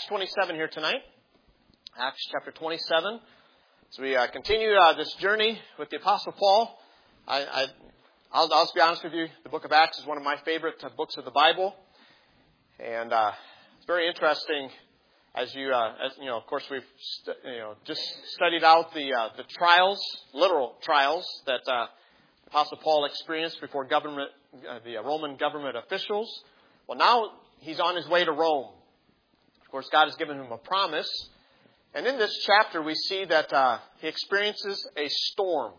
Acts 27 here tonight. Acts chapter 27. So we continue this journey with the Apostle Paul. I'll just be honest with you. The book of Acts is one of my favorite books of the Bible. And it's very interesting as you know, of course, we've just studied out the trials, literal trials that Apostle Paul experienced before the Roman government officials. Well, now he's on his way to Rome. Of course, God has given him a promise. And in this chapter, we see that he experiences a storm.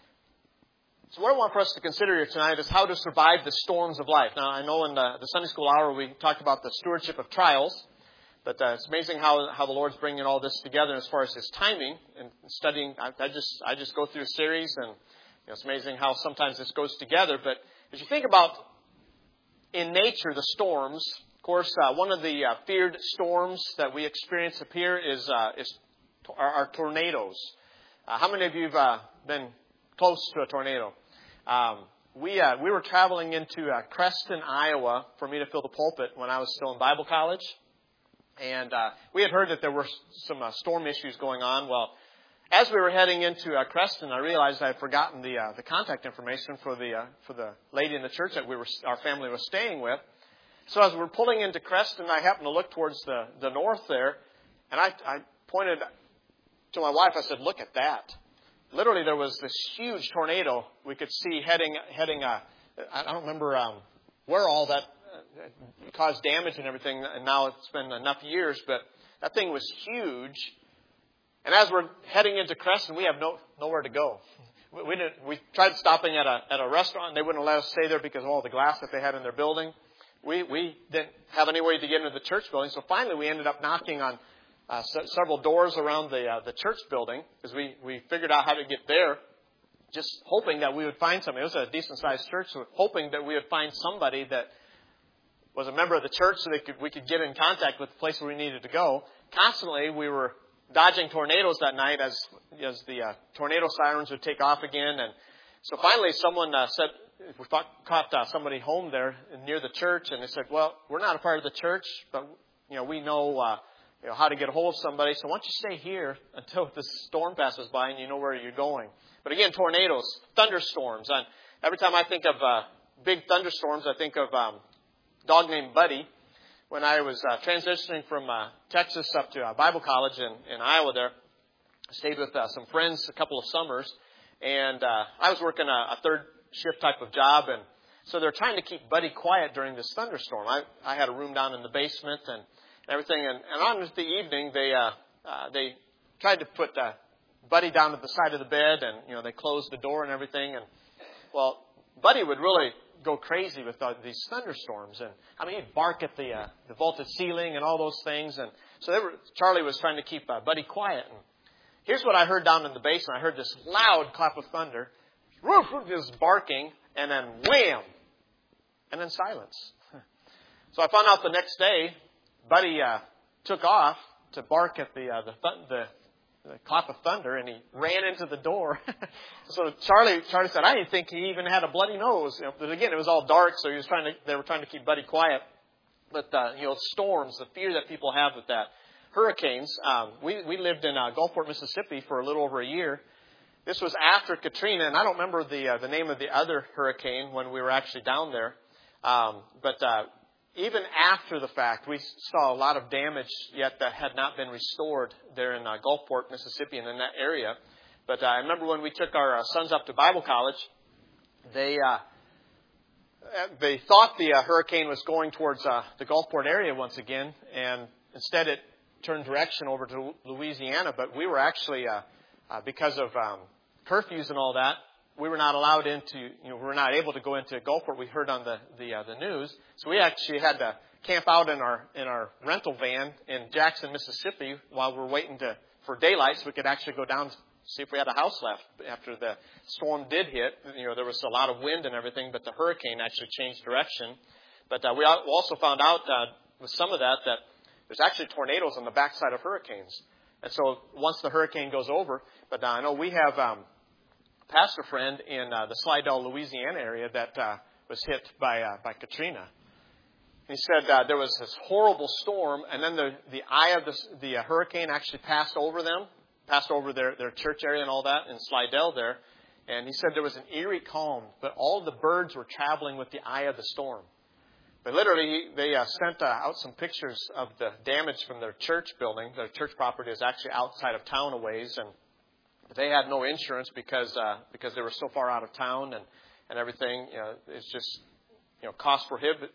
So what I want for us to consider here tonight is how to survive the storms of life. Now, I know in the Sunday school hour we talked about the stewardship of trials. But it's amazing how the Lord's bringing all this together as far as His timing and studying. I just go through a series, and it's amazing how sometimes this goes together. But as you think about in nature the storms, of course, one of the feared storms that we experience up here is our tornadoes. How many of you have been close to a tornado? We were traveling into Creston, Iowa, for me to fill the pulpit when I was still in Bible college. And we had heard that there were some storm issues going on. Well, as we were heading into Creston, I realized I had forgotten the contact information for the lady in the church that our family was staying with. So as we were pulling into Creston, I happened to look towards the north there, and I pointed to my wife. I said, "Look at that!" Literally, there was this huge tornado we could see heading. I don't remember where all that caused damage and everything, and now it's been enough years, but that thing was huge. And as we're heading into Creston, we have nowhere to go. We tried stopping at a restaurant, and they wouldn't let us stay there because of all the glass that they had in their building. We didn't have any way to get into the church building, so finally we ended up knocking on several doors around the church building because we figured out how to get there, just hoping that we would find somebody. It was a decent-sized church, so hoping that we would find somebody that was a member of the church so we could get in contact with the place where we needed to go. Constantly, we were dodging tornadoes that night as the tornado sirens would take off again. And so finally, someone said, we caught somebody home there near the church, and they said, "Well, we're not a part of the church, but we know how to get a hold of somebody. So why don't you stay here until the storm passes by and you know where you're going?" But again, tornadoes, thunderstorms, and every time I think of big thunderstorms, I think of dog named Buddy. When I was transitioning from Texas up to Bible college in Iowa there, I stayed with some friends a couple of summers, and I was working a third shift type of job, and so they're trying to keep Buddy quiet during this thunderstorm. I had a room down in the basement and everything, and on the evening they tried to put Buddy down at the side of the bed, and they closed the door and everything, and well, Buddy would really go crazy with these thunderstorms, and he'd bark at the vaulted ceiling and all those things, and so Charlie was trying to keep Buddy quiet. And here's what I heard down in the basement. I heard this loud clap of thunder, woof, just barking, and then wham, and then silence. So I found out the next day, Buddy took off to bark at the clap of thunder, and he ran into the door. So Charlie said, "I didn't think he even had a bloody nose." But again, it was all dark, so they were trying to keep Buddy quiet. But storms, the fear that people have with that, hurricanes. We lived in Gulfport, Mississippi, for a little over a year. This was after Katrina, and I don't remember the name of the other hurricane when we were actually down there. But even after the fact, we saw a lot of damage yet that had not been restored there in Gulfport, Mississippi, and in that area. But I remember when we took our sons up to Bible college, they thought the hurricane was going towards the Gulfport area once again, and instead it turned direction over to Louisiana. But we were actually, because of curfews and all that, we were not allowed we were not able to go into Gulfport. We heard on the news, so we actually had to camp out in our rental van in Jackson, Mississippi, while we were waiting for daylight, so we could actually go down to see if we had a house left after the storm did hit. There was a lot of wind and everything, but the hurricane actually changed direction. But we also found out with some of that there's actually tornadoes on the backside of hurricanes. And so once the hurricane goes over, but I know we have pastor friend in the Slidell, Louisiana area that was hit by Katrina. He said there was this horrible storm, and then the eye of the hurricane actually passed over them, passed over their church area and all that in Slidell there. And he said there was an eerie calm, but all the birds were traveling with the eye of the storm. But literally, they sent out some pictures of the damage from their church building. Their church property is actually outside of town a ways, and they had no insurance because they were so far out of town and everything. It's just cost prohibitive.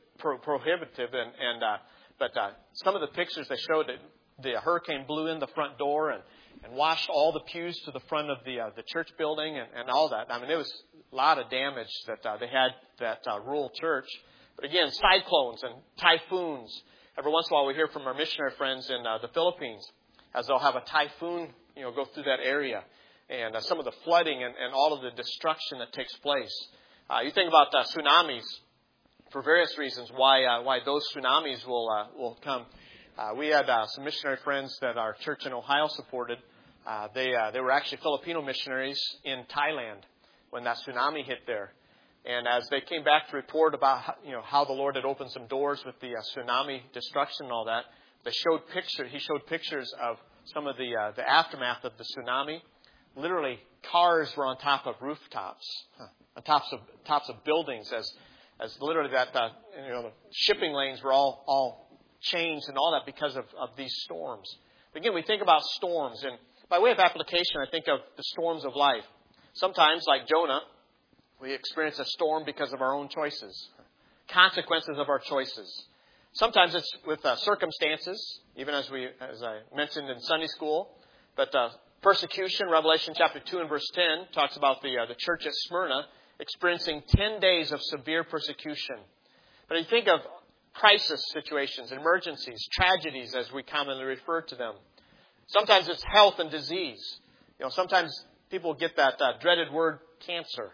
But some of the pictures they showed that the hurricane blew in the front door and washed all the pews to the front of the church building and all that. I mean, it was a lot of damage that they had that rural church. But again, cyclones and typhoons. Every once in a while we hear from our missionary friends in the Philippines as they'll have a typhoon, go through that area. And some of the flooding and all of the destruction that takes place. You think about tsunamis for various reasons, why those tsunamis will come. We had some missionary friends that our church in Ohio supported. They were actually Filipino missionaries in Thailand when that tsunami hit there. And as they came back to report about how the Lord had opened some doors with the tsunami destruction and all that, he showed pictures of some of the aftermath of the tsunami. Literally, cars were on top of rooftops, on tops of buildings, as literally that the shipping lanes were all changed and all that because of these storms. But again, we think about storms, and by way of application, I think of the storms of life. Sometimes, like Jonah, we experience a storm because of our own choices, consequences of our choices. Sometimes it's with circumstances, even as I mentioned in Sunday school. But persecution, Revelation chapter 2 and verse 10 talks about the church at Smyrna experiencing 10 days of severe persecution. But you think of crisis situations, emergencies, tragedies, as we commonly refer to them. Sometimes it's health and disease. Sometimes people get that dreaded word, cancer.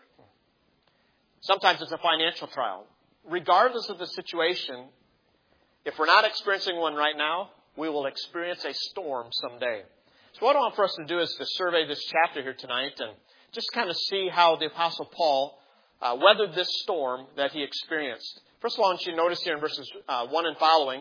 Sometimes it's a financial trial. Regardless of the situation, if we're not experiencing one right now, we will experience a storm someday. So what I want for us to do is to survey this chapter here tonight and just kind of see how the Apostle Paul weathered this storm that he experienced. First of all, I want you to notice here in verses 1 and following,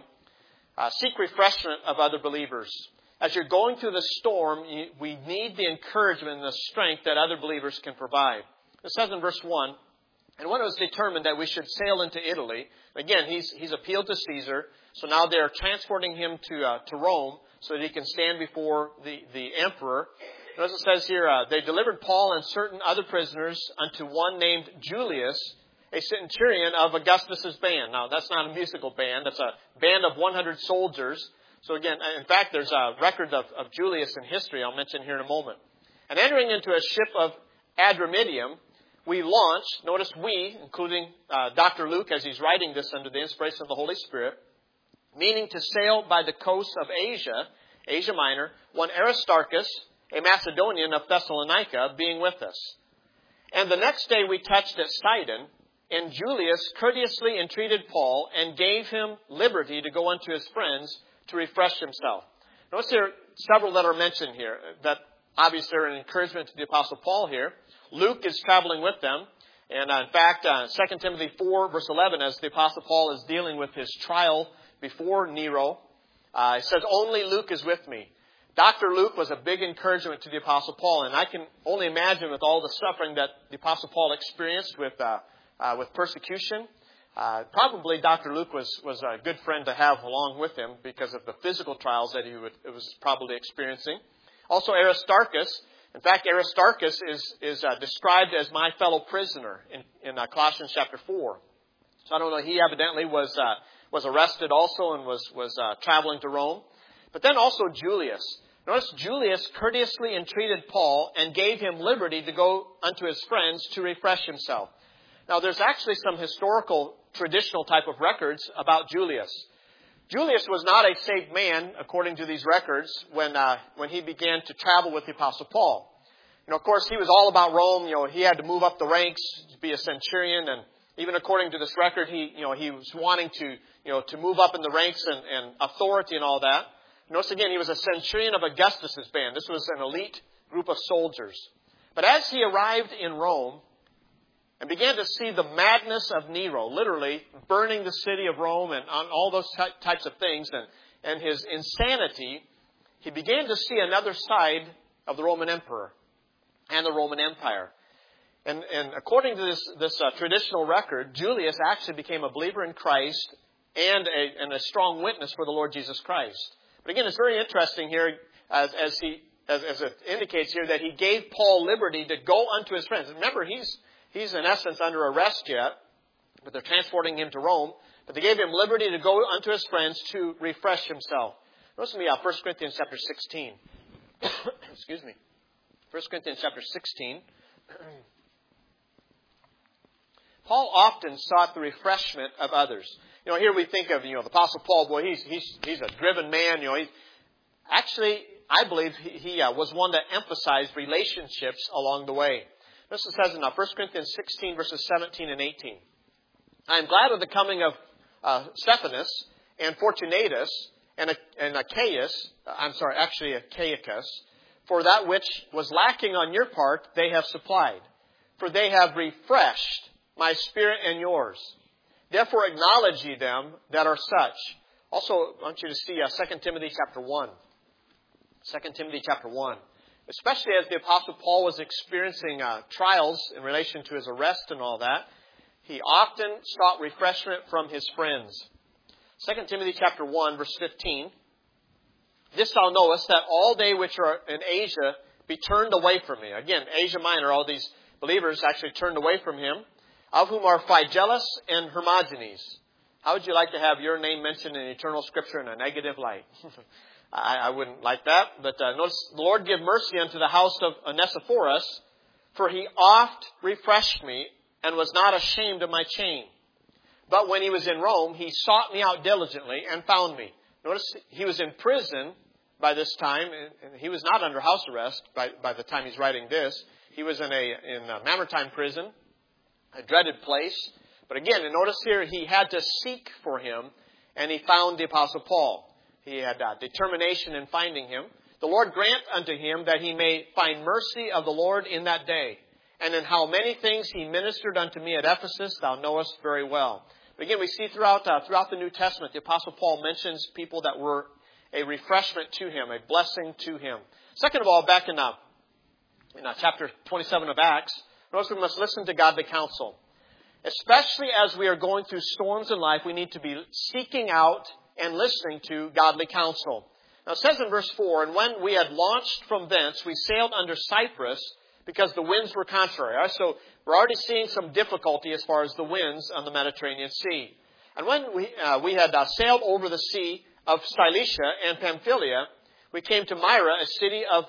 seek refreshment of other believers. As you're going through the storm, we need the encouragement and the strength that other believers can provide. It says in verse 1, and when it was determined that we should sail into Italy, again, he's appealed to Caesar, so now they're transporting him to Rome so that he can stand before the emperor. And as it says here, they delivered Paul and certain other prisoners unto one named Julius, a centurion of Augustus's band. Now, that's not a musical band. That's a band of 100 soldiers. So again, in fact, there's a record of Julius in history I'll mention here in a moment. And entering into a ship of Adramyttium, we launched, notice we, including Dr. Luke as he's writing this under the inspiration of the Holy Spirit, meaning to sail by the coast of Asia Minor, one Aristarchus, a Macedonian of Thessalonica, being with us. And the next day we touched at Sidon, and Julius courteously entreated Paul and gave him liberty to go unto his friends to refresh himself. Notice there are several that are mentioned here that obviously are an encouragement to the Apostle Paul here. Luke is traveling with them. And in fact, 2 Timothy 4, verse 11, as the Apostle Paul is dealing with his trial before Nero, it says, only Luke is with me. Dr. Luke was a big encouragement to the Apostle Paul. And I can only imagine with all the suffering that the Apostle Paul experienced with persecution, probably Dr. Luke was a good friend to have along with him because of the physical trials that he was probably experiencing. Also Aristarchus. In fact, Aristarchus is described as my fellow prisoner in Colossians chapter 4. So I don't know, he evidently was arrested also and was traveling to Rome. But then also Julius. Notice Julius courteously entreated Paul and gave him liberty to go unto his friends to refresh himself. Now, there's actually some historical, traditional type of records about Julius. Julius was not a saved man, according to these records, when he began to travel with the Apostle Paul. Of course, he was all about Rome. He had to move up the ranks to be a centurion, and even according to this record, he was wanting to move up in the ranks and authority and all that. Notice again, he was a centurion of Augustus's band. This was an elite group of soldiers. But as he arrived in Rome, and began to see the madness of Nero, literally burning the city of Rome and on all those types of things, and his insanity, he began to see another side of the Roman emperor and the Roman Empire. And according to this traditional record, Julius actually became a believer in Christ and a strong witness for the Lord Jesus Christ. But again, it's very interesting here as it indicates here that he gave Paul liberty to go unto his friends. Remember, he's in essence under arrest yet, but they're transporting him to Rome. But they gave him liberty to go unto his friends to refresh himself. Notice with me 1 Corinthians chapter 16. Excuse me. 1 Corinthians chapter 16. Paul often sought the refreshment of others. Here we think of, the Apostle Paul, boy, he's a driven man. Actually, I believe he was one that emphasized relationships along the way. This says in 1 Corinthians 16, verses 17 and 18. I am glad of the coming of Stephanas and Fortunatus and Achaicus, for that which was lacking on your part, they have supplied. For they have refreshed my spirit and yours. Therefore acknowledge ye them that are such. Also, I want you to see 2 Timothy chapter 1. 2 Timothy chapter 1. Especially as the Apostle Paul was experiencing trials in relation to his arrest and all that, he often sought refreshment from his friends. 2 Timothy chapter 1, verse 15. This thou knowest, that all they which are in Asia be turned away from me. Again, Asia Minor, all these believers actually turned away from him, of whom are Phygelus and Hermogenes. How would you like to have your name mentioned in eternal Scripture in a negative light? I wouldn't like that. But notice, the Lord give mercy unto the house of Onesiphorus, for he oft refreshed me, and was not ashamed of my chain. But when he was in Rome, he sought me out diligently and found me. Notice, he was in prison by this time, and he was not under house arrest by the time he's writing this. He was in a Mamertine prison, a dreaded place. But again, and notice here, he had to seek for him, and he found the Apostle Paul. He had determination in finding him. The Lord grant unto him that he may find mercy of the Lord in that day. And in how many things he ministered unto me at Ephesus, thou knowest very well. But again, we see throughout the New Testament, the Apostle Paul mentions people that were a refreshment to him, a blessing to him. Second of all, back in chapter 27 of Acts, notice we must listen to godly counsel. Especially as we are going through storms in life, we need to be seeking out and listening to godly counsel. Now it says in verse 4, and when we had launched from thence, we sailed under Cyprus, because the winds were contrary. Right? So we're already seeing some difficulty as far as the winds on the Mediterranean Sea. And when we had sailed over the sea of Cilicia and Pamphylia, we came to Myra, a city of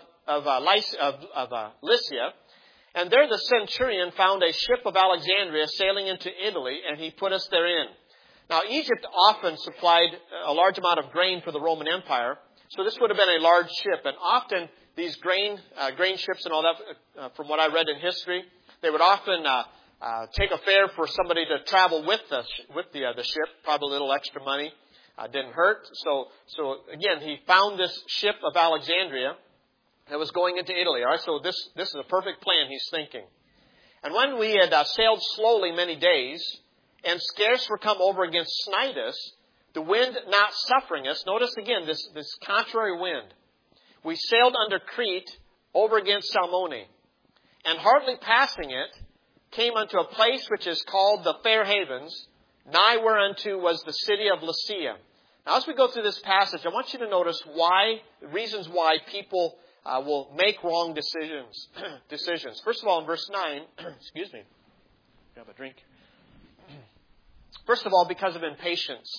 Lycia. And there the centurion found a ship of Alexandria sailing into Italy, and he put us therein. Now, Egypt often supplied a large amount of grain for the Roman Empire, so this would have been a large ship. And often these grain ships and all that, from what I read in history, they would often take a fare for somebody to travel with the ship, probably a little extra money. Didn't hurt. So again, he found this ship of Alexandria that was going into Italy. All right, so this is a perfect plan, he's thinking. And when we had sailed slowly many days, and scarce were come over against Cnidus, the wind not suffering us, notice again this contrary wind, we sailed under Crete over against Salmone, and hardly passing it, came unto a place which is called the Fair Havens, nigh whereunto was the city of Lasea. Now, as we go through this passage, I want you to notice reasons why people will make wrong decisions. First of all, in verse 9, excuse me, grab a drink. First of all, because of impatience.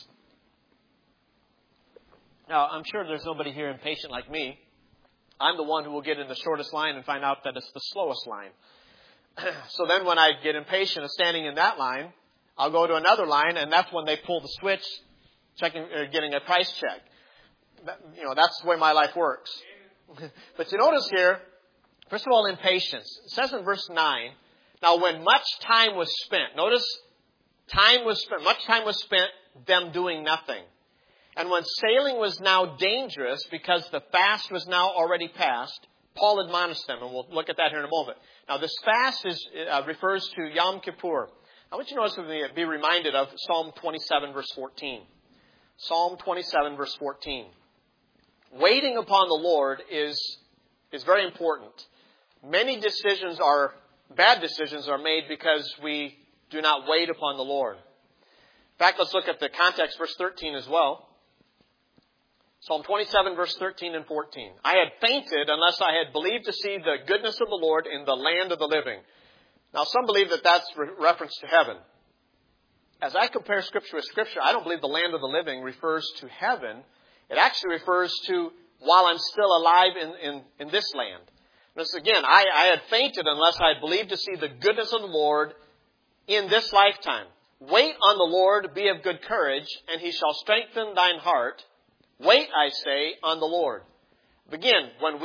Now, I'm sure there's nobody here impatient like me. I'm the one who will get in the shortest line and find out that it's the slowest line. So then when I get impatient of standing in that line, I'll go to another line, and that's when they pull the switch, getting a price check. That's the way my life works. But you notice here, first of all, impatience. It says in verse 9, now when much time was spent, notice much time was spent them doing nothing. And when sailing was now dangerous, because the fast was now already past, Paul admonished them, and we'll look at that here in a moment. Now, this fast refers to Yom Kippur. I want you to notice and be reminded of Psalm 27, verse 14. Psalm 27, verse 14. Waiting upon the Lord is very important. Many bad decisions are made because we do not wait upon the Lord. In fact, let's look at the context, verse 13 as well. Psalm 27, verse 13 and 14. I had fainted unless I had believed to see the goodness of the Lord in the land of the living. Now, some believe that that's reference to heaven. As I compare Scripture with Scripture, I don't believe the land of the living refers to heaven. It actually refers to while I'm still alive in this land. This again, I had fainted unless I had believed to see the goodness of the Lord in this lifetime. Wait on the Lord, be of good courage, and He shall strengthen thine heart. Wait, I say, on the Lord. Again, when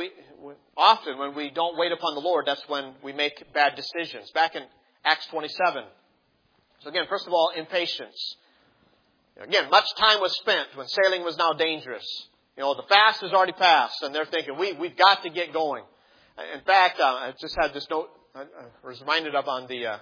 we don't wait upon the Lord, that's when we make bad decisions. Back in Acts 27. So again, first of all, impatience. Again, much time was spent when sailing was now dangerous. The fast has already passed, and they're thinking, we've got to get going. In fact, I just had this note I was reminded of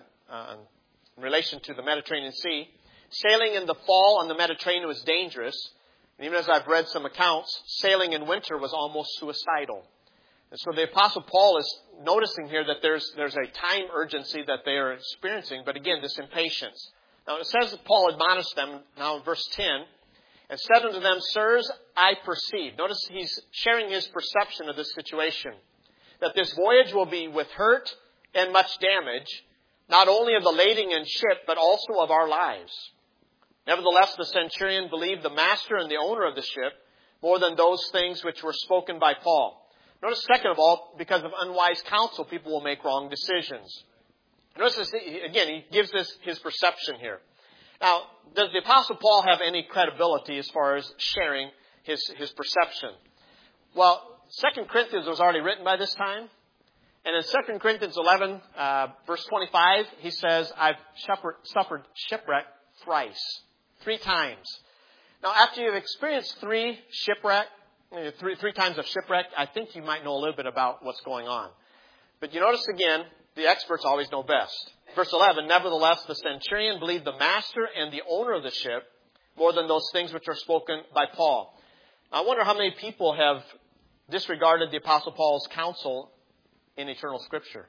in relation to the Mediterranean Sea. Sailing in the fall on the Mediterranean was dangerous. And even as I've read some accounts, sailing in winter was almost suicidal. And so the Apostle Paul is noticing here that there's a time urgency that they are experiencing. But again, this impatience. Now it says that Paul admonished them, now in verse 10, and said unto them, Sirs, I perceive. Notice he's sharing his perception of this situation. That this voyage will be with hurt and much damage, not only of the lading and ship, but also of our lives. Nevertheless, the centurion believed the master and the owner of the ship more than those things which were spoken by Paul. Notice, second of all, because of unwise counsel, people will make wrong decisions. Notice this, again, he gives his perception here. Now, does the Apostle Paul have any credibility as far as sharing his perception? Well, 2 Corinthians was already written by this time. And in 2 Corinthians 11, verse 25, he says, I've suffered shipwreck thrice. 3 times. Now, after you've experienced three times of shipwreck, I think you might know a little bit about what's going on. But you notice again, the experts always know best. Verse 11, nevertheless, the centurion believed the master and the owner of the ship more than those things which are spoken by Paul. Now, I wonder how many people have disregarded the Apostle Paul's counsel in eternal Scripture.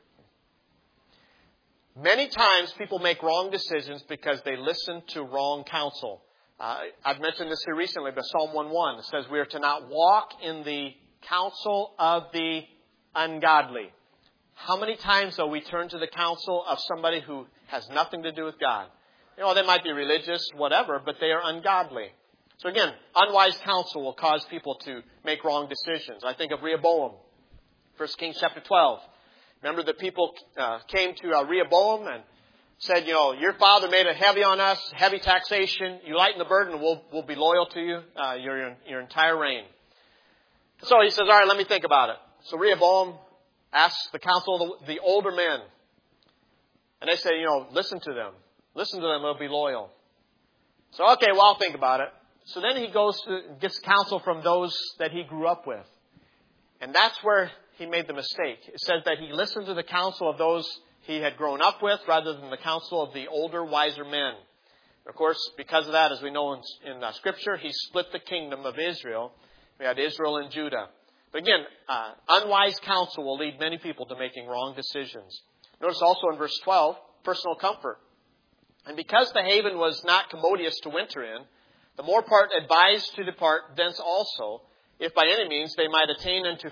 Many times people make wrong decisions because they listen to wrong counsel. I've mentioned this here recently, but Psalm 1:1 says we are to not walk in the counsel of the ungodly. How many times, though, we turn to the counsel of somebody who has nothing to do with God? They might be religious, whatever, but they are ungodly. So again, unwise counsel will cause people to make wrong decisions. I think of Rehoboam, 1 Kings chapter 12. Remember the people came to Rehoboam and said, your father made it heavy on us, heavy taxation. You lighten the burden, we'll be loyal to you your entire reign. So he says, all right, let me think about it. So Rehoboam asks the counsel of the older men. And they say, listen to them. Listen to them, they'll be loyal. So, okay, well, I'll think about it. So then he gets counsel from those that he grew up with. And that's where he made the mistake. It says that he listened to the counsel of those he had grown up with rather than the counsel of the older, wiser men. Of course, because of that, as we know in Scripture, he split the kingdom of Israel. We had Israel and Judah. But again, unwise counsel will lead many people to making wrong decisions. Notice also in verse 12, personal comfort. And because the haven was not commodious to winter in, the more part advised to depart thence also, if by any means they might attain to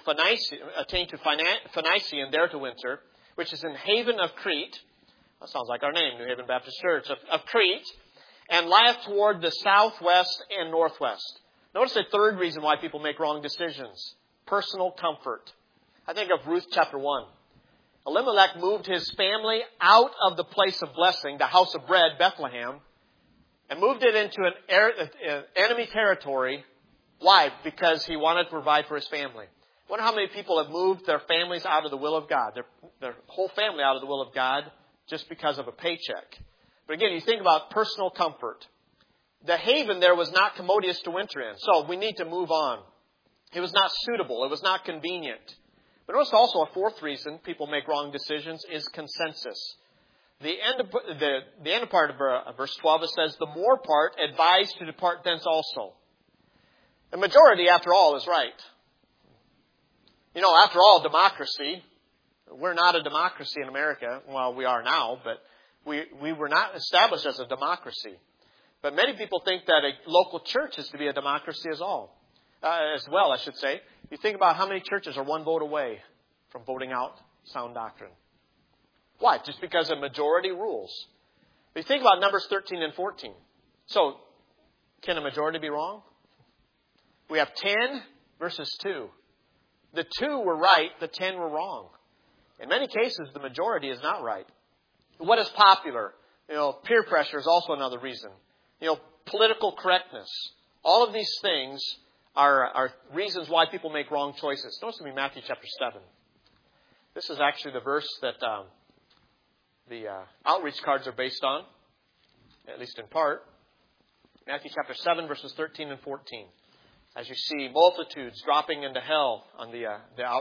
Phoenicia and there to winter, which is in haven of Crete. That sounds like our name, New Haven Baptist Church, of Crete, and lieth toward the southwest and northwest. Notice the third reason why people make wrong decisions. Personal comfort. I think of Ruth chapter 1. Elimelech moved his family out of the place of blessing, the house of bread, Bethlehem, and moved it into an enemy territory. Why? Because he wanted to provide for his family. I wonder how many people have moved their families out of the will of God, their whole family out of the will of God, just because of a paycheck. But again, you think about personal comfort. The haven there was not commodious to winter in, so we need to move on. It was not suitable. It was not convenient. But notice also a fourth reason people make wrong decisions is consensus. The end part of verse 12, it says, the more part advised to depart thence also. The majority, after all, is right. After all, democracy, we're not a democracy in America. Well, we are now, but we were not established as a democracy. But many people think that a local church is to be a democracy as well. You think about how many churches are one vote away from voting out sound doctrine. Why? Just because a majority rules. But you think about Numbers 13 and 14. So, can a majority be wrong? We have 10 versus 2. The 2 were right, the 10 were wrong. In many cases, the majority is not right. What is popular? Peer pressure is also another reason. Political correctness. All of these things are reasons why people make wrong choices. Notice with me Matthew chapter 7. This is actually the verse that the outreach cards are based on, at least in part. Matthew chapter 7, verses 13 and 14. As you see multitudes dropping into hell on the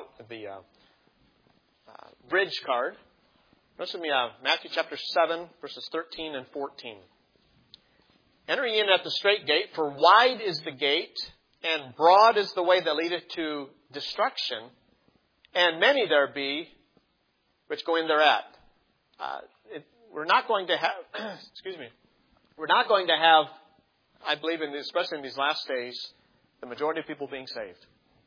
bridge card. Notice with me Matthew chapter 7, verses 13 and 14. Entering in at the strait gate, for wide is the gate, and broad is the way that leadeth to destruction, and many there be which go in thereat. We're not going to have, we're not going to have, I believe, especially in these last days, the majority of people being saved.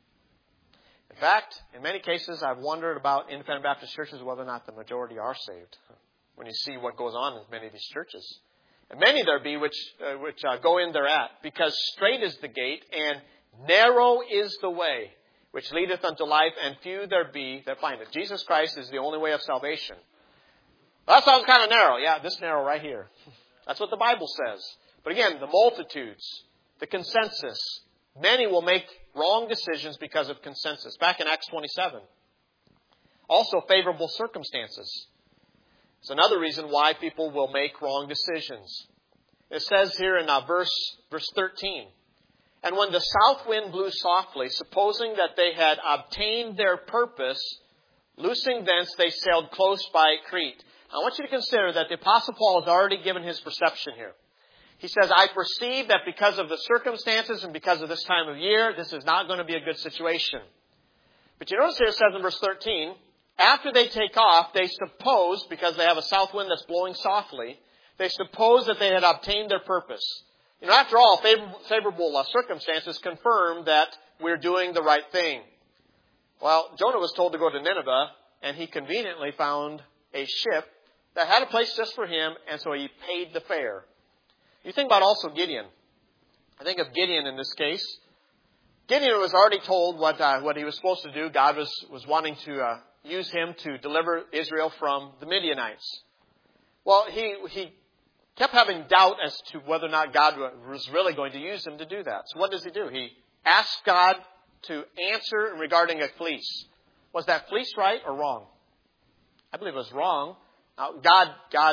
In fact, in many cases, I've wondered about independent Baptist churches whether or not the majority are saved. When you see what goes on in many of these churches. And many there be which go in thereat, because strait is the gate, and narrow is the way which leadeth unto life, and few there be that find it. Jesus Christ is the only way of salvation. Well, that sounds kind of narrow. Yeah, this narrow right here. That's what the Bible says. But again, the multitudes, the consensus. Many will make wrong decisions because of consensus. Back in Acts 27. Also, favorable circumstances. It's another reason why people will make wrong decisions. It says here in verse 13, and when the south wind blew softly, supposing that they had obtained their purpose, loosing thence they sailed close by Crete. I want you to consider that the Apostle Paul has already given his perception here. He says, I perceive that because of the circumstances and because of this time of year, this is not going to be a good situation. But you notice here it says in verse 13, after they take off, they suppose, because they have a south wind that's blowing softly, they suppose that they had obtained their purpose. After all, favorable circumstances confirm that we're doing the right thing. Well, Jonah was told to go to Nineveh, and he conveniently found a ship that had a place just for him, and so he paid the fare. You think about also Gideon. I think of Gideon in this case. Gideon was already told what he was supposed to do. God was wanting to use him to deliver Israel from the Midianites. Well, he kept having doubt as to whether or not God was really going to use him to do that. So what does he do? He asks God to answer regarding a fleece. Was that fleece right or wrong? I believe it was wrong. God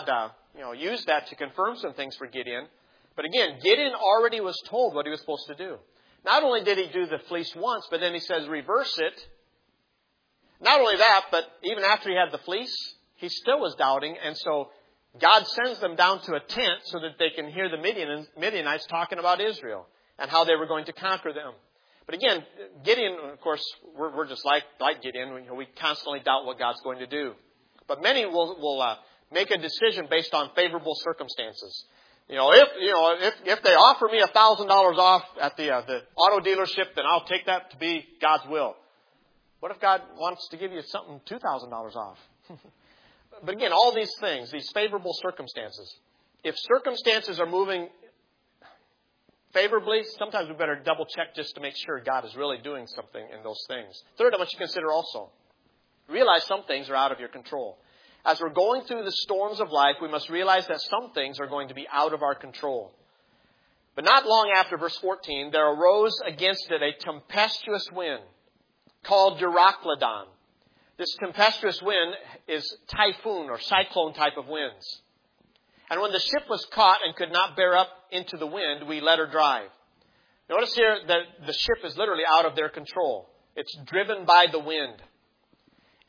used that to confirm some things for Gideon. But again, Gideon already was told what he was supposed to do. Not only did he do the fleece once, but then he says reverse it. Not only that, but even after he had the fleece, he still was doubting. And so God sends them down to a tent so that they can hear the Midianites talking about Israel and how they were going to conquer them. But again, Gideon, of course, we're just like Gideon. We constantly doubt what God's going to do. But many will make a decision based on favorable circumstances. If they offer me $1,000 off at the auto dealership, then I'll take that to be God's will. What if God wants to give you something $2,000 off? But again, all these things, these favorable circumstances. If circumstances are moving favorably, sometimes we better double check just to make sure God is really doing something in those things. Third, I want you to consider also, realize some things are out of your control. As we're going through the storms of life, we must realize that some things are going to be out of our control. But not long after verse 14, there arose against it a tempestuous wind called Euroclydon. This tempestuous wind is typhoon or cyclone type of winds. And when the ship was caught and could not bear up into the wind, we let her drive. Notice here that the ship is literally out of their control. It's driven by the wind.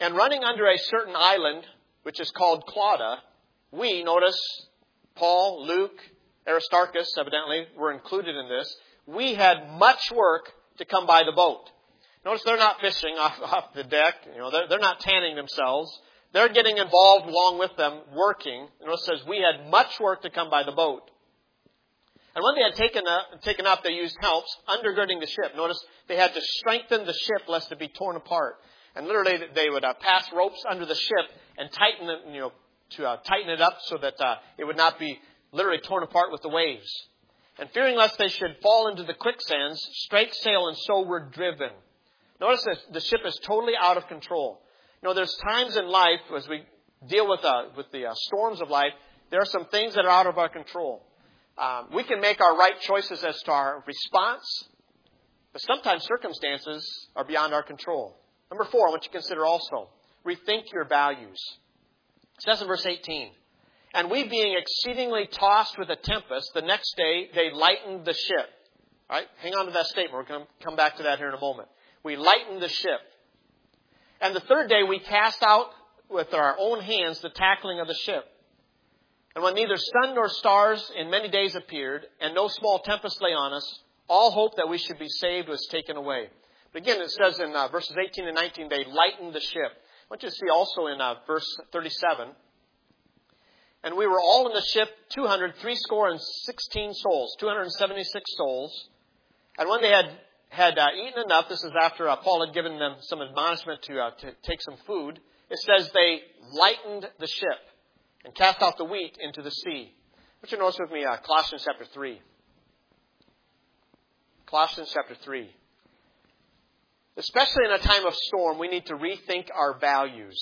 And running under a certain island, which is called Clauda, we, notice, Paul, Luke, Aristarchus, evidently, were included in this. We had much work to come by the boat. Notice they're not fishing off the deck. They're not tanning themselves. They're getting involved along with them, working. Notice it says, we had much work to come by the boat. And when they had taken up, they used helps, undergirding the ship. Notice they had to strengthen the ship lest it be torn apart. And literally they would pass ropes under the ship and tighten it, to tighten it up so that it would not be literally torn apart with the waves. And fearing lest they should fall into the quicksands, straight sail and so were driven. Notice that the ship is totally out of control. There's times in life as we deal with the storms of life, there are some things that are out of our control. We can make our right choices as to our response, but sometimes circumstances are beyond our control. Number 4, I want you to consider also, rethink your values. It says in verse 18, and we being exceedingly tossed with a tempest, the next day they lightened the ship. All right, hang on to that statement. We're going to come back to that here in a moment. We lightened the ship. And the third day we cast out with our own hands the tackling of the ship. And when neither sun nor stars in many days appeared, and no small tempest lay on us, all hope that we should be saved was taken away. But again, it says in verses 18 and 19, they lightened the ship. I want you to see also in verse 37, and we were all in the ship 276 souls, 276 souls. And when they had eaten enough, this is after Paul had given them some admonishment to take some food, it says they lightened the ship and cast out the wheat into the sea. I want you to notice with me Colossians chapter 3. Colossians chapter 3. Especially in a time of storm, we need to rethink our values.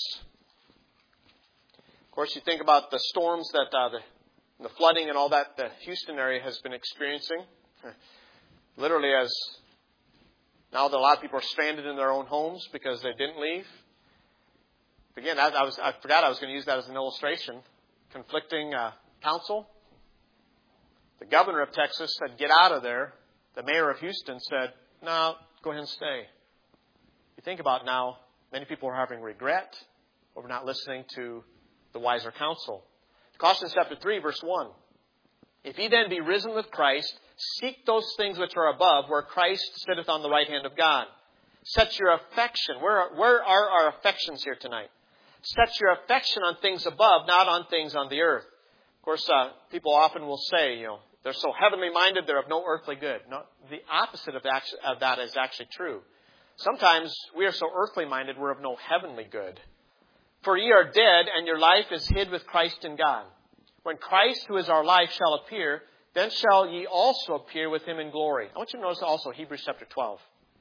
Of course, you think about the storms that the flooding and all that the Houston area has been experiencing. Literally, as now that a lot of people are stranded in their own homes because they didn't leave. Again, I forgot I was going to use that as an illustration. Conflicting counsel. The governor of Texas said, get out of there. The mayor of Houston said, no, go ahead and stay. You think about now, many people are having regret over not listening to the wiser counsel. Colossians chapter 3, verse 1. If ye then be risen with Christ, seek those things which are above, where Christ sitteth on the right hand of God. Set your affection. Where are our affections here tonight? Set your affection on things above, not on things on the earth. Of course, people often will say, they're so heavenly minded, they're of no earthly good. No, the opposite of that is actually true. Sometimes we are so earthly minded, we're of no heavenly good. For ye are dead, and your life is hid with Christ in God. When Christ, who is our life, shall appear, then shall ye also appear with him in glory. I want you to notice also Hebrews chapter 12.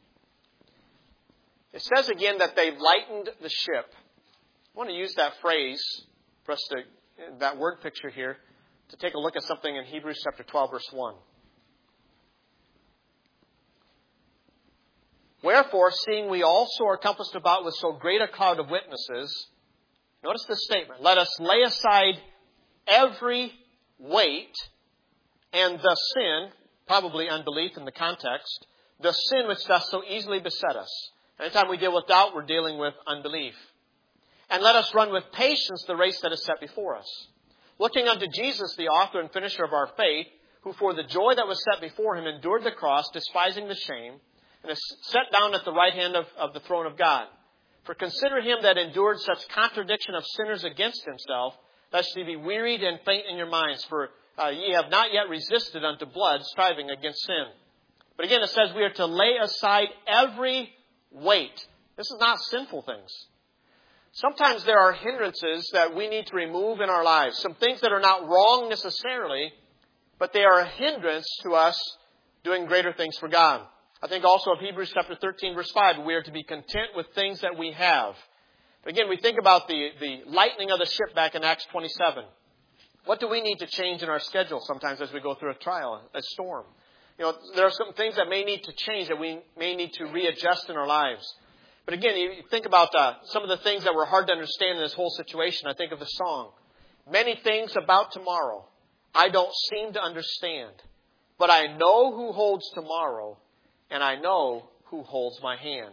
It says again that they lightened the ship. I want to use that phrase for us to, that word picture here, to take a look at something in Hebrews chapter 12, verse 1. Wherefore, seeing we also are compassed about with so great a cloud of witnesses, notice this statement, let us lay aside every weight and the sin, probably unbelief in the context, the sin which doth so easily beset us. Anytime we deal with doubt, we're dealing with unbelief. And let us run with patience the race that is set before us. Looking unto Jesus, the author and finisher of our faith, who for the joy that was set before him endured the cross, despising the shame, and is set down at the right hand of the throne of God. For consider him that endured such contradiction of sinners against himself, lest ye be wearied and faint in your minds. For ye have not yet resisted unto blood, striving against sin. But again, it says we are to lay aside every weight. This is not sinful things. Sometimes there are hindrances that we need to remove in our lives. Some things that are not wrong necessarily, but they are a hindrance to us doing greater things for God. I think also of Hebrews chapter 13, verse 5, we are to be content with things that we have. But again, we think about the lightening of the ship back in Acts 27. What do we need to change in our schedule sometimes as we go through a trial, a storm? There are some things that may need to change, that we may need to readjust in our lives. But again, you think about some of the things that were hard to understand in this whole situation. I think of the song, many things about tomorrow I don't seem to understand, but I know who holds tomorrow, and I know who holds my hand.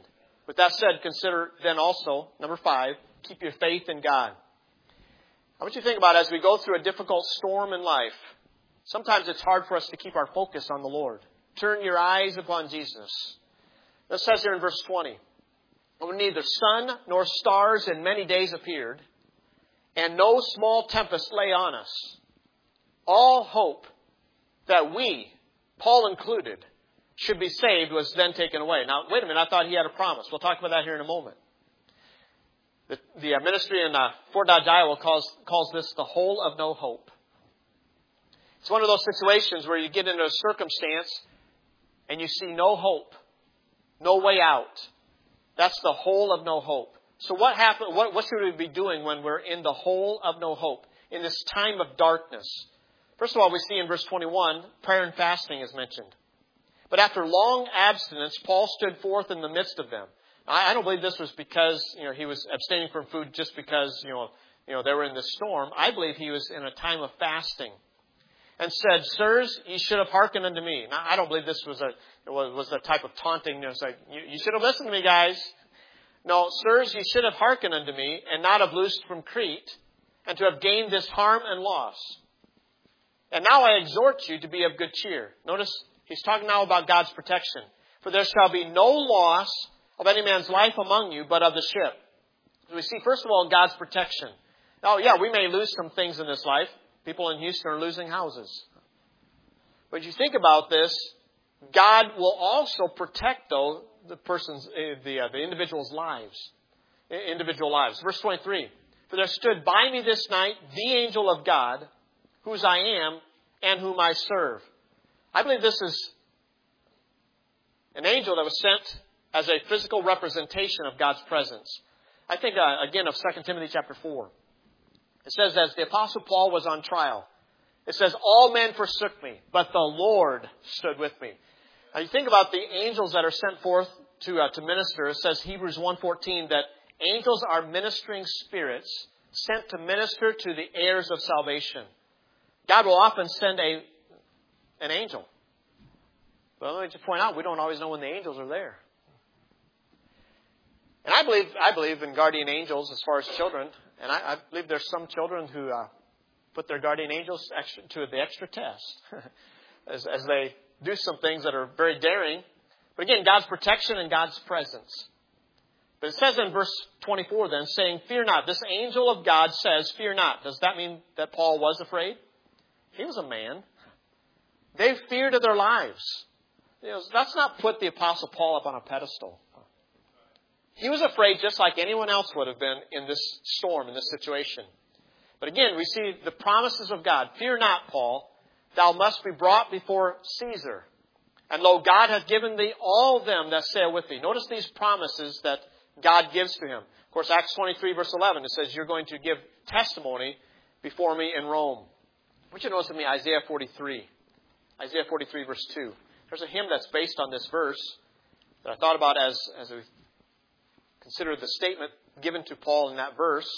With that said, consider then also, number 5, keep your faith in God. I want you to think about as we go through a difficult storm in life, sometimes it's hard for us to keep our focus on the Lord. Turn your eyes upon Jesus. It says here in verse 20, when neither sun nor stars in many days appeared, and no small tempest lay on us, all hope that we, Paul included, should be saved was then taken away. Now, wait a minute, I thought he had a promise. We'll talk about that here in a moment. The ministry in Fort Dodge, Iowa calls this the hole of no hope. It's one of those situations where you get into a circumstance and you see no hope, no way out. That's the hole of no hope. So what happened? What should we be doing when we're in the hole of no hope, in this time of darkness? First of all, we see in verse 21, prayer and fasting is mentioned. But after long abstinence, Paul stood forth in the midst of them. I don't believe this was because he was abstaining from food just because they were in this storm. I believe he was in a time of fasting, and said, "Sirs, ye should have hearkened unto me." Now, I don't believe this was the type of taunting. It's like you should have listened to me, guys. No, sirs, ye should have hearkened unto me, and not have loosed from Crete, and to have gained this harm and loss. And now I exhort you to be of good cheer. Notice he's talking now about God's protection. For there shall be no loss of any man's life among you, but of the ship. So we see, first of all, God's protection. Now, yeah, we may lose some things in this life. People in Houston are losing houses. But you think about this, God will also protect, though, the individual's lives. Individual lives. Verse 23. For there stood by me this night the angel of God, whose I am and whom I serve. I believe this is an angel that was sent as a physical representation of God's presence. I think, again, of 2 Timothy chapter 4. It says, as the Apostle Paul was on trial, it says, all men forsook me, but the Lord stood with me. Now, you think about the angels that are sent forth to minister. It says, Hebrews 1:14, that angels are ministering spirits sent to minister to the heirs of salvation. God will often send an angel. But let me just point out, we don't always know when the angels are there. And I believe in guardian angels as far as children. And I believe there's some children who put their guardian angels to the extra test as they do some things that are very daring. But again, God's protection and God's presence. But it says in verse 24 then, saying, fear not. This angel of God says, fear not. Does that mean that Paul was afraid? He was a man. They feared of their lives. That's not put the Apostle Paul up on a pedestal. He was afraid just like anyone else would have been in this storm, in this situation. But again, we see the promises of God. Fear not, Paul, thou must be brought before Caesar. And lo, God hath given thee all them that sail with thee. Notice these promises that God gives to him. Of course, Acts 23 verse 11, it says, you're going to give testimony before me in Rome. I want you to notice with me Isaiah 43. Isaiah 43 verse 2. There's a hymn that's based on this verse that I thought about as we consider the statement given to Paul in that verse.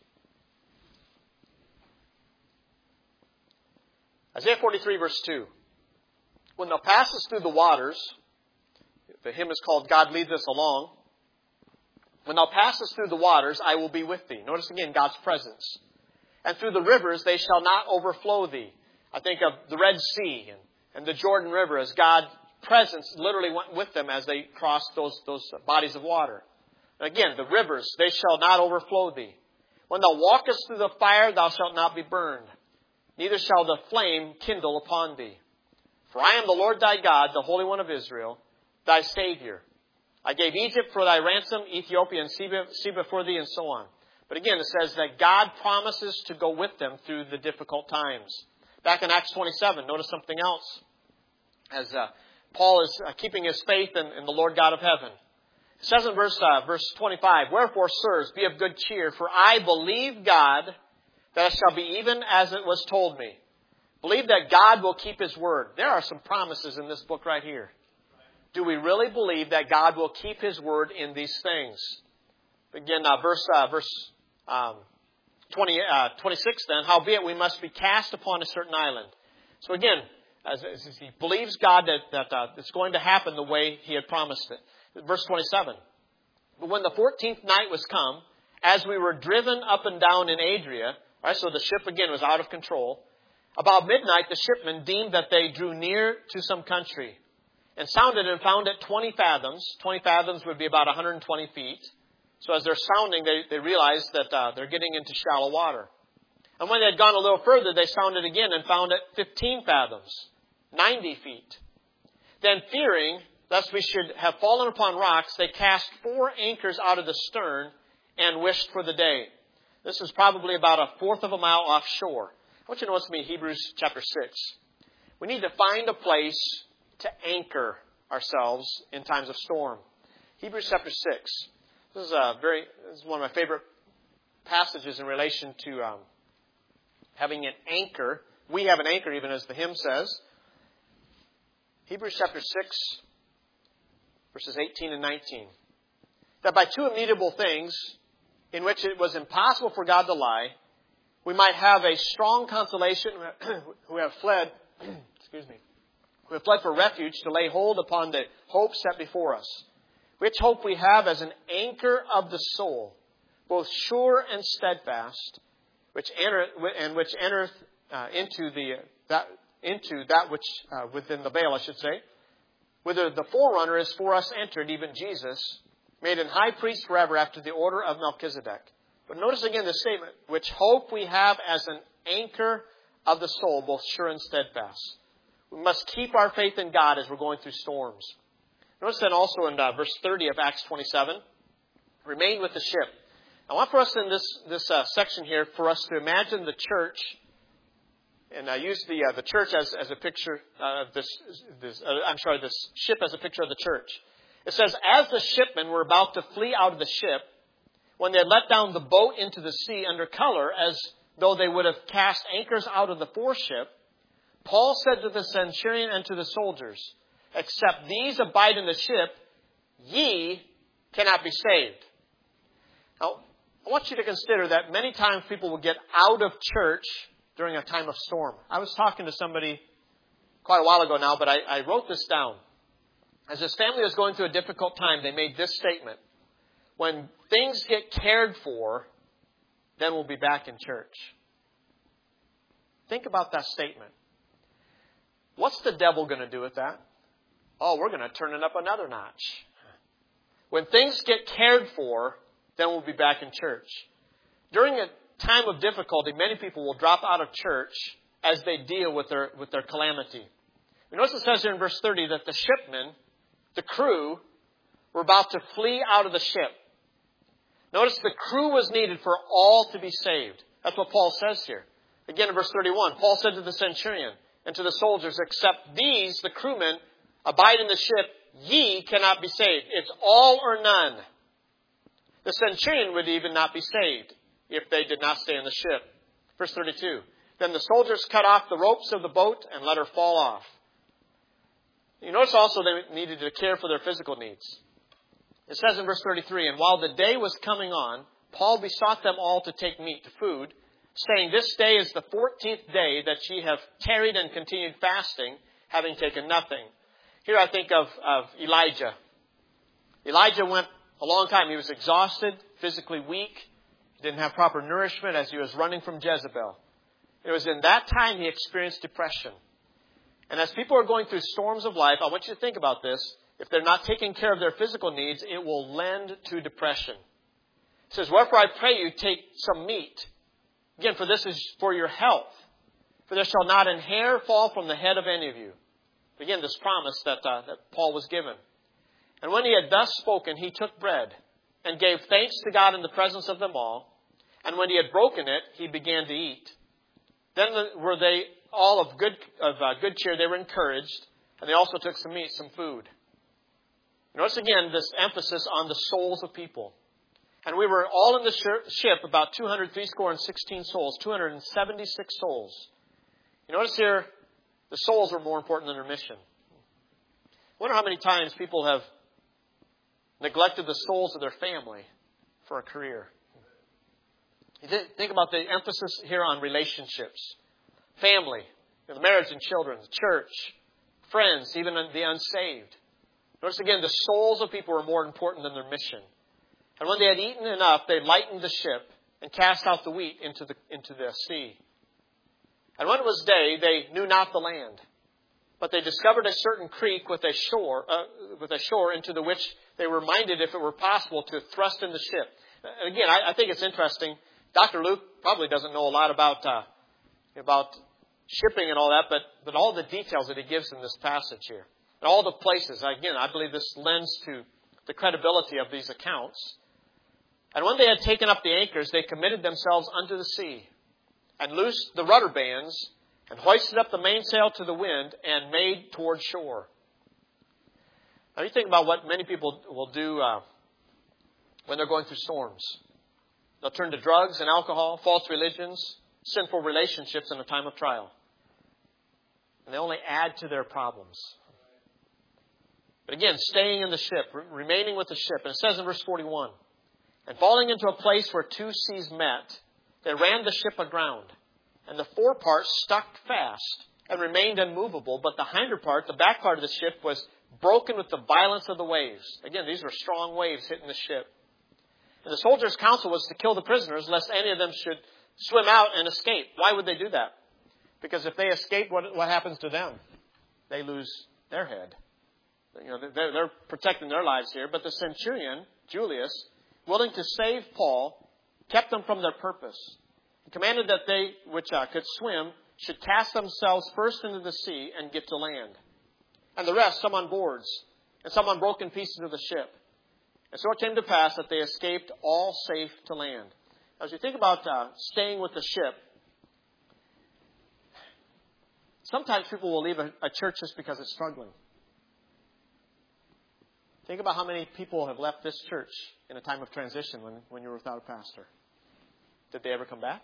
Isaiah 43 verse 2. When thou passest through the waters, the hymn is called God Leads Us Along. When thou passest through the waters, I will be with thee. Notice again God's presence. And through the rivers, they shall not overflow thee. I think of the Red Sea and the Jordan River as God's presence literally went with them as they crossed those bodies of water. And again, the rivers, they shall not overflow thee. When thou walkest through the fire, thou shalt not be burned. Neither shall the flame kindle upon thee. For I am the Lord thy God, the Holy One of Israel, thy Savior. I gave Egypt for thy ransom, Ethiopia and Seba for thee, and so on. But again, it says that God promises to go with them through the difficult times. Back in Acts 27, notice something else. As Paul is keeping his faith in the Lord God of heaven. It says in verse 25, wherefore, sirs, be of good cheer, for I believe God that it shall be even as it was told me. Believe that God will keep his word. There are some promises in this book right here. Do we really believe that God will keep his word in these things? Again, verse 26 then, howbeit we must be cast upon a certain island. So again, as he believes God that it's going to happen the way he had promised it. Verse 27. But when the 14th night was come, as we were driven up and down in Adria, right, so the ship again was out of control, about midnight the shipmen deemed that they drew near to some country, and sounded and found it 20 fathoms. 20 fathoms would be about 120 feet. So as they're sounding, they realized that they're getting into shallow water. And when they had gone a little further, they sounded again and found it 15 fathoms, 90 feet. Then fearing lest we should have fallen upon rocks, they cast 4 anchors out of the stern and wished for the day. This is probably about a fourth of a mile offshore. I want you to notice with me Hebrews chapter 6. We need to find a place to anchor ourselves in times of storm. Hebrews chapter 6. This is one of my favorite passages in relation to having an anchor. We have an anchor, even as the hymn says. Hebrews chapter 6, verses 18 and 19. That by 2 immutable things, in which it was impossible for God to lie, we might have a strong consolation who have fled, who have fled for refuge to lay hold upon the hope set before us. Which hope we have as an anchor of the soul, both sure and steadfast, which entereth into that which within the veil, I should say, whither the forerunner is for us entered, even Jesus, made an high priest forever after the order of Melchizedek. But notice again the statement, which hope we have as an anchor of the soul, both sure and steadfast. We must keep our faith in God as we're going through storms. Notice then also in verse 30 of Acts 27, remain with the ship. I want for us in this section here for us to imagine the church, and I use the church as a picture of this ship as a picture of the church. It says, as the shipmen were about to flee out of the ship, when they had let down the boat into the sea under color, as though they would have cast anchors out of the foreship, Paul said to the centurion and to the soldiers, except these abide in the ship, ye cannot be saved. Now, I want you to consider that many times people will get out of church during a time of storm. I was talking to somebody quite a while ago now, but I wrote this down. As this family was going through a difficult time, they made this statement. When things get cared for, then we'll be back in church. Think about that statement. What's the devil going to do with that? Oh, we're going to turn it up another notch. When things get cared for, then we'll be back in church. During a time of difficulty, many people will drop out of church as they deal with their calamity. You notice it says here in verse 30 that the shipmen, the crew, were about to flee out of the ship. Notice the crew was needed for all to be saved. That's what Paul says here. Again in verse 31, Paul said to the centurion and to the soldiers, except these, the crewmen, abide in the ship, ye cannot be saved. It's all or none. The centurion would even not be saved if they did not stay in the ship. Verse 32. Then the soldiers cut off the ropes of the boat and let her fall off. You notice also they needed to care for their physical needs. It says in verse 33, and while the day was coming on, Paul besought them all to take meat, food, saying, this day is the 14th day that ye have tarried and continued fasting, having taken nothing. Here I think of Elijah. Elijah went a long time. He was exhausted, physically weak. He didn't have proper nourishment as he was running from Jezebel. It was in that time he experienced depression. And as people are going through storms of life, I want you to think about this. If they're not taking care of their physical needs, it will lend to depression. It says, wherefore I pray you take some meat. Again, for this is for your health. For there shall not an hair fall from the head of any of you. Again, this promise that Paul was given. And when he had thus spoken, he took bread and gave thanks to God in the presence of them all. And when he had broken it, he began to eat. Then were they all of good cheer. They were encouraged. And they also took some meat, some food. Notice again this emphasis on the souls of people. And we were all in the ship, about 216 souls, 276 souls. You notice here, the souls were more important than their mission. I wonder how many times people have neglected the souls of their family for a career. You think about the emphasis here on relationships. Family, the marriage and children, the church, friends, even the unsaved. Notice again, the souls of people are more important than their mission. And when they had eaten enough, they lightened the ship and cast out the wheat into the sea. And when it was day, they knew not the land. But they discovered a certain creek with a shore into the which they were minded, if it were possible, to thrust in the ship. And again, I think it's interesting. Dr. Luke probably doesn't know a lot about shipping and all that, but all the details that he gives in this passage here. And all the places. Again, I believe this lends to the credibility of these accounts. And when they had taken up the anchors, they committed themselves unto the sea, and loosed the rudder bands, and hoisted up the mainsail to the wind, and made toward shore. Now you think about what many people will do when they're going through storms. They'll turn to drugs and alcohol, false religions, sinful relationships in a time of trial. And they only add to their problems. But again, staying in the ship, remaining with the ship. And it says in verse 41, and falling into a place where two seas met, they ran the ship aground. And the forepart stuck fast and remained unmovable, but the hinder part, the back part of the ship, was broken with the violence of the waves. Again, these were strong waves hitting the ship. And the soldiers' counsel was to kill the prisoners, lest any of them should swim out and escape. Why would they do that? Because if they escape, what happens to them? They lose their head. You know, they're protecting their lives here. But the centurion, Julius, willing to save Paul, kept them from their purpose. He commanded that they, which could swim, should cast themselves first into the sea and get to land. And the rest, some on boards, and some on broken pieces of the ship. And so it came to pass that they escaped all safe to land. As you think about staying with the ship, sometimes people will leave a church just because it's struggling. Think about how many people have left this church in a time of transition when you were without a pastor. Did they ever come back?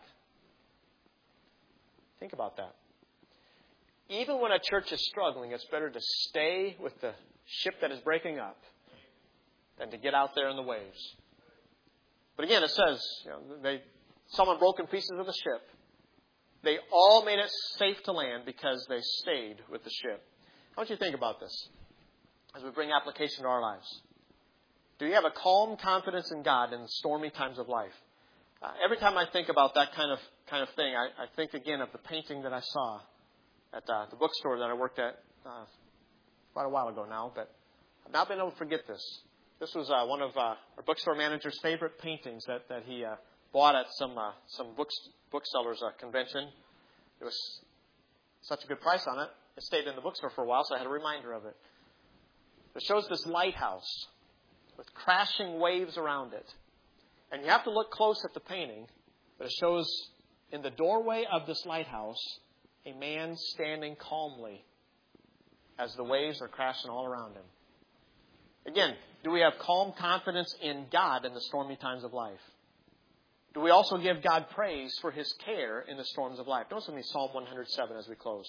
Think about that. Even when a church is struggling, it's better to stay with the ship that is breaking up than to get out there in the waves. But again, it says, some on broken pieces of the ship. They all made it safe to land because they stayed with the ship. I want you to think about this as we bring application to our lives. Do you have a calm confidence in God in the stormy times of life? Every time I think about that kind of thing, I think again of the painting that I saw at the bookstore that I worked at quite a while ago now, but I've not been able to forget this. This was one of our bookstore manager's favorite paintings that he bought at some booksellers convention. It was such a good price on it. It stayed in the bookstore for a while, so I had a reminder of it. It shows this lighthouse with crashing waves around it. And you have to look close at the painting, but it shows in the doorway of this lighthouse a man standing calmly as the waves are crashing all around him. Again, do we have calm confidence in God in the stormy times of life? Do we also give God praise for His care in the storms of life? Notice with me Psalm 107 as we close.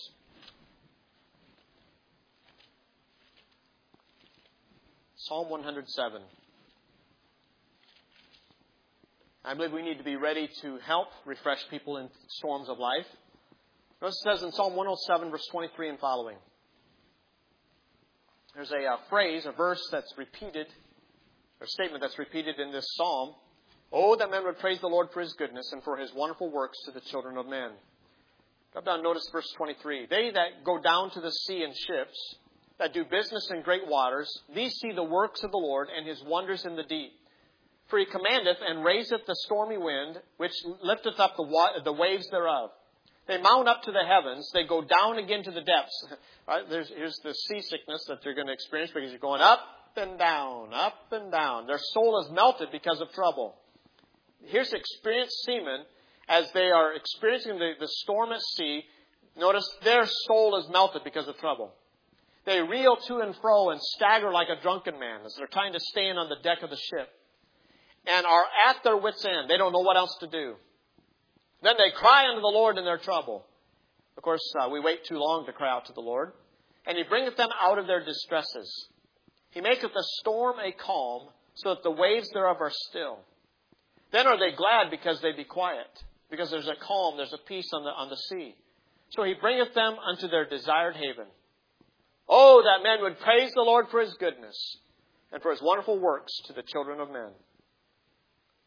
Psalm 107. I believe we need to be ready to help refresh people in storms of life. Notice it says in Psalm 107, verse 23 and following. There's a phrase, a verse that's repeated, or a statement that's repeated in this psalm. Oh, that men would praise the Lord for His goodness and for His wonderful works to the children of men. Drop down, notice verse 23. They that go down to the sea in ships, that do business in great waters, these see the works of the Lord and His wonders in the deep. For He commandeth and raiseth the stormy wind, which lifteth up the waves thereof. They mount up to the heavens. They go down again to the depths. Right? Here's the seasickness that they're going to experience because you're going up and down, up and down. Their soul is melted because of trouble. Here's experienced seamen as they are experiencing the storm at sea. Notice their soul is melted because of trouble. They reel to and fro and stagger like a drunken man as they're trying to stand on the deck of the ship and are at their wits' end. They don't know what else to do. Then they cry unto the Lord in their trouble. Of course, we wait too long to cry out to the Lord. And He bringeth them out of their distresses. He maketh the storm a calm, so that the waves thereof are still. Then are they glad because they be quiet, because there's a calm, there's a peace on the sea. So He bringeth them unto their desired haven. Oh, that men would praise the Lord for His goodness, and for His wonderful works to the children of men.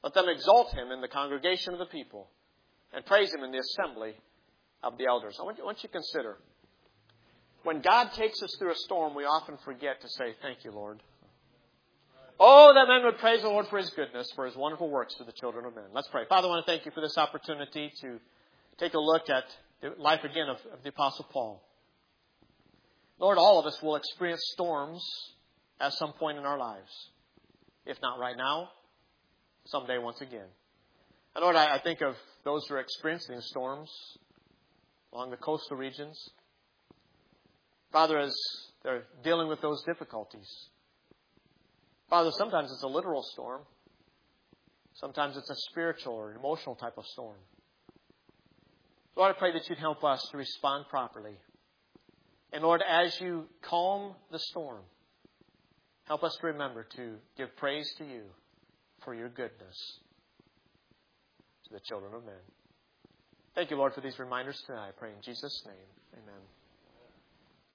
Let them exalt Him in the congregation of the people and praise Him in the assembly of the elders. I want you to consider, when God takes us through a storm, we often forget to say, thank you, Lord. Oh, that men would praise the Lord for His goodness, for His wonderful works to the children of men. Let's pray. Father, I want to thank You for this opportunity to take a look at the life again of the Apostle Paul. Lord, all of us will experience storms at some point in our lives. If not right now, someday once again. And Lord, I think of those who are experiencing storms along the coastal regions. Father, as they're dealing with those difficulties. Father, sometimes it's a literal storm. Sometimes it's a spiritual or emotional type of storm. Lord, I pray that You'd help us to respond properly. And Lord, as You calm the storm, help us to remember to give praise to You for Your goodness to the children of men. Thank You, Lord, for these reminders tonight. I pray in Jesus' name. Amen.